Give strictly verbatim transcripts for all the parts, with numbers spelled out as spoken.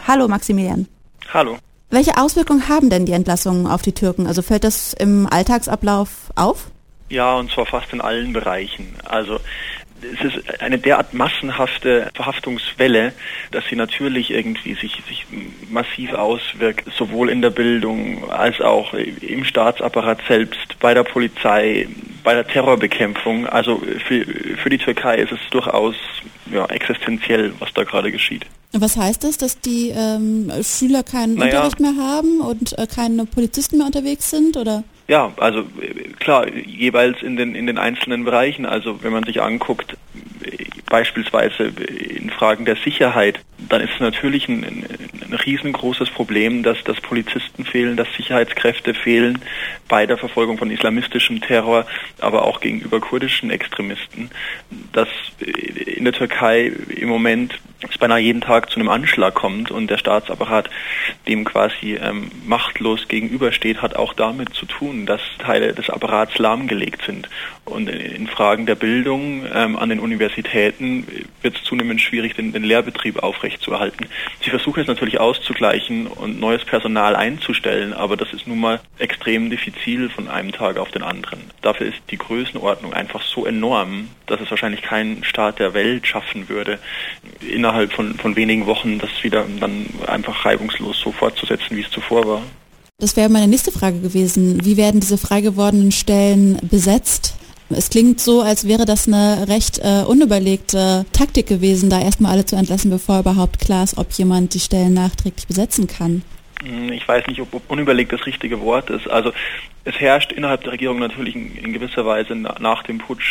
Hallo Maximilian. Hallo. Welche Auswirkungen haben denn die Entlassungen auf die Türken? Also fällt das im Alltagsablauf auf? Ja, und zwar fast in allen Bereichen. Also es ist eine derart massenhafte Verhaftungswelle, dass sie natürlich irgendwie sich, sich massiv auswirkt, sowohl in der Bildung als auch im Staatsapparat selbst, bei der Polizei, bei der Terrorbekämpfung. Also für, für die Türkei ist es durchaus ja, existenziell, was da gerade geschieht. Was heißt das, dass die ähm, Schüler keinen naja. Unterricht mehr haben und äh, keine Polizisten mehr unterwegs sind, oder? Ja, also klar, jeweils in den in den einzelnen Bereichen. Also wenn man sich anguckt, beispielsweise in Fragen der Sicherheit, dann ist es natürlich ein, ein, ein riesengroßes Problem, dass, dass Polizisten fehlen, dass Sicherheitskräfte fehlen bei der Verfolgung von islamistischem Terror, aber auch gegenüber kurdischen Extremisten. Dass in der Türkei im Moment es beinahe jeden Tag zu einem Anschlag kommt und der Staatsapparat dem quasi ähm, machtlos gegenübersteht, hat auch damit zu tun, dass Teile des Apparats lahmgelegt sind. Und in Fragen der Bildung ähm, an den Universitäten wird es zunehmend schwierig, den, den Lehrbetrieb aufrechtzuerhalten. Sie versuchen es natürlich auszugleichen und neues Personal einzustellen, aber das ist nun mal extrem diffizil von einem Tag auf den anderen. Dafür ist die Größenordnung einfach so enorm, dass es wahrscheinlich kein Staat der Welt schaffen würde, innerhalb von, von wenigen Wochen das wieder dann einfach reibungslos so fortzusetzen, wie es zuvor war. Das wäre meine nächste Frage gewesen. Wie werden diese frei gewordenen Stellen besetzt? Es klingt so, als wäre das eine recht äh, unüberlegte Taktik gewesen, da erstmal alle zu entlassen, bevor überhaupt klar ist, ob jemand die Stellen nachträglich besetzen kann. Ich weiß nicht, ob, ob unüberlegt das richtige Wort ist. Also es herrscht innerhalb der Regierung natürlich in, in gewisser Weise na, nach dem Putsch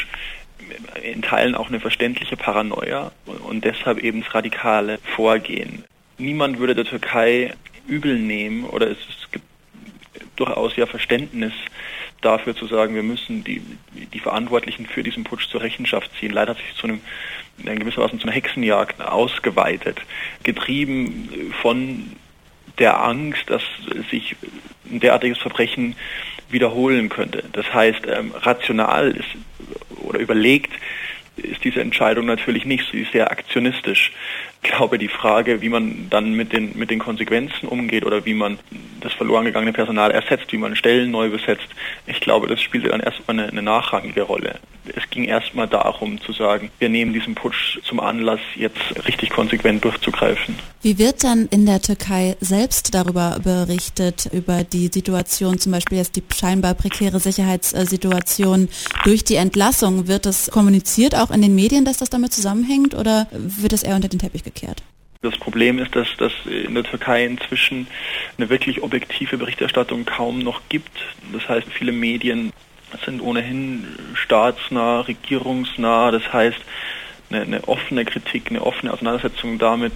in Teilen auch eine verständliche Paranoia und, und deshalb eben das radikale Vorgehen. Niemand würde der Türkei übel nehmen oder es, es gibt durchaus ja Verständnis dafür zu sagen, wir müssen die, die Verantwortlichen für diesen Putsch zur Rechenschaft ziehen. Leider hat sich zu einem, in gewisser Weise zu einer Hexenjagd ausgeweitet, getrieben von der Angst, dass sich ein derartiges Verbrechen wiederholen könnte. Das heißt, ähm, rational ist oder überlegt ist diese Entscheidung natürlich nicht. Sie ist sehr aktionistisch. Ich glaube, die Frage, wie man dann mit den mit den Konsequenzen umgeht oder wie man das verloren gegangene Personal ersetzt, wie man Stellen neu besetzt, ich glaube, das spielte dann erstmal eine, eine nachrangige Rolle. Es ging erstmal darum zu sagen, wir nehmen diesen Putsch zum Anlass, jetzt richtig konsequent durchzugreifen. Wie wird dann in der Türkei selbst darüber berichtet, über die Situation, zum Beispiel jetzt die scheinbar prekäre Sicherheitssituation durch die Entlassung? Wird das kommuniziert auch in den Medien, dass das damit zusammenhängt, oder wird das eher unter den Teppich gekehrt? Das Problem ist, dass dass in der Türkei inzwischen eine wirklich objektive Berichterstattung kaum noch gibt. Das heißt, viele Medien sind ohnehin staatsnah, regierungsnah. Das heißt, eine, eine offene Kritik, eine offene Auseinandersetzung damit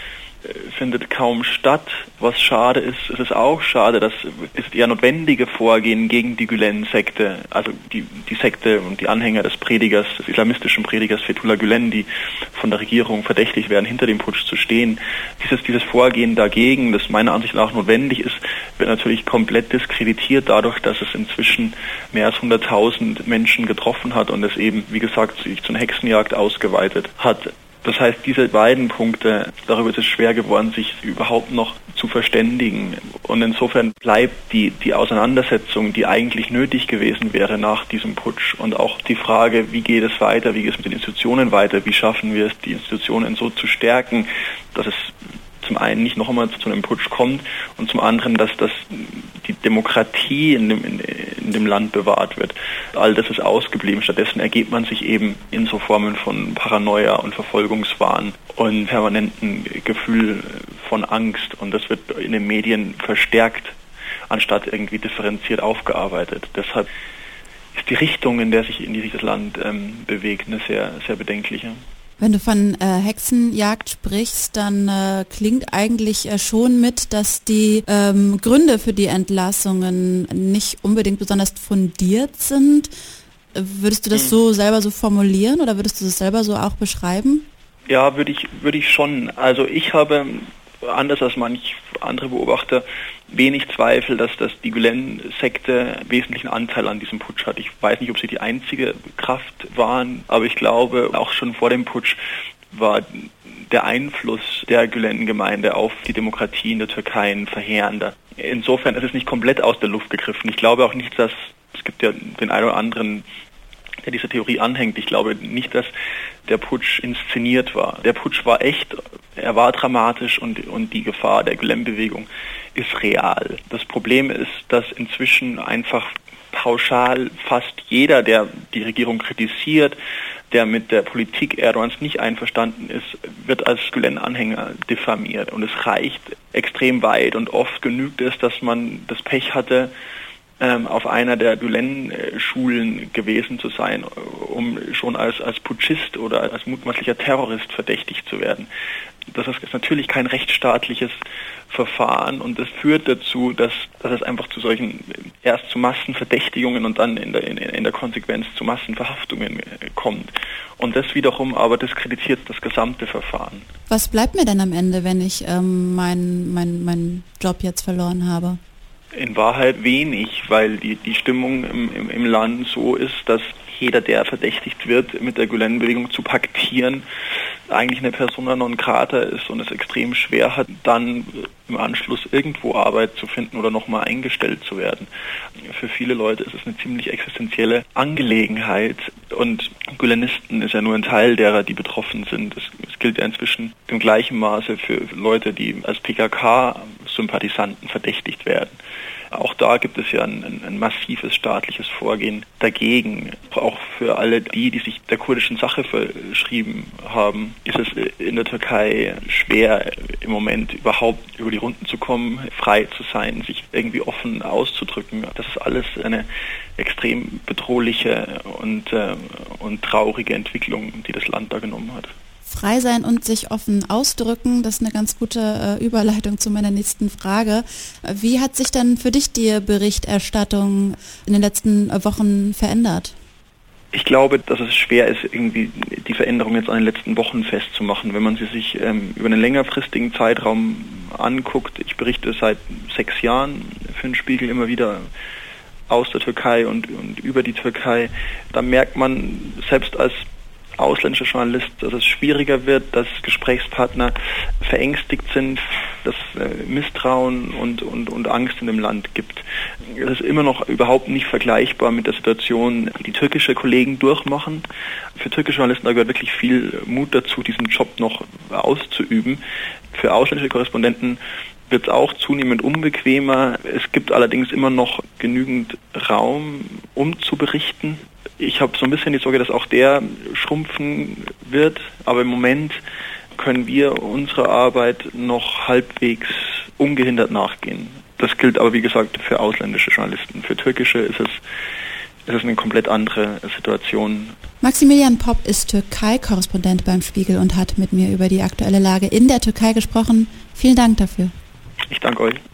findet kaum statt. Was schade ist, es ist auch schade, dass es eher notwendige Vorgehen gegen die Gülen-Sekte, also die, die Sekte und die Anhänger des Predigers, des islamistischen Predigers Fethullah Gülen, die von der Regierung verdächtigt werden, hinter dem Putsch zu stehen. Dieses, dieses Vorgehen dagegen, das meiner Ansicht nach notwendig ist, wird natürlich komplett diskreditiert dadurch, dass es inzwischen mehr als hunderttausend Menschen getroffen hat und es eben, wie gesagt, sich zu einer Hexenjagd ausgeweitet hat. Das heißt, diese beiden Punkte, darüber ist es schwer geworden, sich überhaupt noch zu verständigen. Und insofern bleibt die, die Auseinandersetzung, die eigentlich nötig gewesen wäre nach diesem Putsch. Und auch die Frage, wie geht es weiter, wie geht es mit den Institutionen weiter, wie schaffen wir es, die Institutionen so zu stärken, dass es zum einen nicht noch einmal zu einem Putsch kommt und zum anderen, dass, dass die Demokratie in dem, in, in dem Land bewahrt wird. All das ist ausgeblieben. Stattdessen ergebt man sich eben in so Formen von Paranoia und Verfolgungswahn und permanenten Gefühl von Angst. Und das wird in den Medien verstärkt, anstatt irgendwie differenziert aufgearbeitet. Deshalb ist die Richtung, in der sich, in die sich das Land ähm, bewegt, eine sehr, sehr bedenkliche. Wenn du von äh, Hexenjagd sprichst, dann äh, klingt eigentlich äh, schon mit, dass die ähm, Gründe für die Entlassungen nicht unbedingt besonders fundiert sind. Würdest du das so selber so formulieren oder würdest du das selber so auch beschreiben? Ja, würde ich, würde ich schon. Also ich habe, anders als manch andere Beobachter, wenig Zweifel, dass, dass die Gülen-Sekte wesentlichen Anteil an diesem Putsch hat. Ich weiß nicht, ob sie die einzige Kraft waren, aber ich glaube, auch schon vor dem Putsch war der Einfluss der Gülen-Gemeinde auf die Demokratie in der Türkei ein verheerender. Insofern ist es nicht komplett aus der Luft gegriffen. Ich glaube auch nicht, dass, es gibt ja den einen oder anderen, der dieser Theorie anhängt, ich glaube nicht, dass der Putsch inszeniert war. Der Putsch war echt, er war dramatisch und, und die Gefahr der Gülen-Bewegung ist real. Das Problem ist, dass inzwischen einfach pauschal fast jeder, der die Regierung kritisiert, der mit der Politik Erdogans nicht einverstanden ist, wird als Gülen-Anhänger diffamiert. Und es reicht extrem weit und oft genügt es, dass man das Pech hatte, ähm, auf einer der Gülen-Schulen gewesen zu sein, um schon als, als Putschist oder als mutmaßlicher Terrorist verdächtigt zu werden. Das ist natürlich kein rechtsstaatliches Verfahren und das führt dazu, dass, dass es einfach zu solchen, erst zu Massenverdächtigungen und dann in der, in, in der Konsequenz zu Massenverhaftungen kommt. Und das wiederum aber diskreditiert das gesamte Verfahren. Was bleibt mir denn am Ende, wenn ich ähm, meinen mein, mein Job jetzt verloren habe? In Wahrheit wenig, weil die, die Stimmung im, im, im Land so ist, dass jeder, der verdächtigt wird, mit der Gülen-Bewegung zu paktieren, eigentlich eine Persona non grata ist und es extrem schwer hat, dann im Anschluss irgendwo Arbeit zu finden oder nochmal eingestellt zu werden. Für viele Leute ist es eine ziemlich existenzielle Angelegenheit und Gülenisten ist ja nur ein Teil derer, die betroffen sind. Es, es gilt ja inzwischen im gleichen Maße für Leute, die als P K K-Sympathisanten verdächtigt werden. Auch da gibt es ja ein, ein, ein massives staatliches Vorgehen dagegen. Auch für alle die, die sich der kurdischen Sache verschrieben haben, ist es in der Türkei schwer, im Moment überhaupt über die Runden zu kommen, frei zu sein, sich irgendwie offen auszudrücken. Das ist alles eine extrem bedrohliche und, äh, und traurige Entwicklung, die das Land da genommen hat. Frei sein und sich offen ausdrücken, das ist eine ganz gute äh, Überleitung zu meiner nächsten Frage. Wie hat sich denn für dich die Berichterstattung in den letzten Wochen verändert? Ich glaube, dass es schwer ist, irgendwie die Veränderung jetzt an den letzten Wochen festzumachen. Wenn man sie sich ähm, über einen längerfristigen Zeitraum anguckt, ich berichte seit sechs Jahren für den Spiegel immer wieder aus der Türkei und, und über die Türkei, da merkt man selbst als ausländischer Journalist, dass es schwieriger wird, dass Gesprächspartner verängstigt sind, dass äh, Misstrauen und, und, und Angst in dem Land gibt. Es ist immer noch überhaupt nicht vergleichbar mit der Situation, die die türkische Kollegen durchmachen. Für türkische Journalisten da gehört wirklich viel Mut dazu, diesen Job noch auszuüben. Für ausländische Korrespondenten wird es auch zunehmend unbequemer. Es gibt allerdings immer noch genügend Raum, um zu berichten. Ich habe so ein bisschen die Sorge, dass auch der schrumpfen wird, aber im Moment können wir unserer Arbeit noch halbwegs ungehindert nachgehen. Das gilt aber, wie gesagt, für ausländische Journalisten. Für türkische ist es, ist es eine komplett andere Situation. Maximilian Popp ist Türkei-Korrespondent beim Spiegel und hat mit mir über die aktuelle Lage in der Türkei gesprochen. Vielen Dank dafür. Ich danke euch.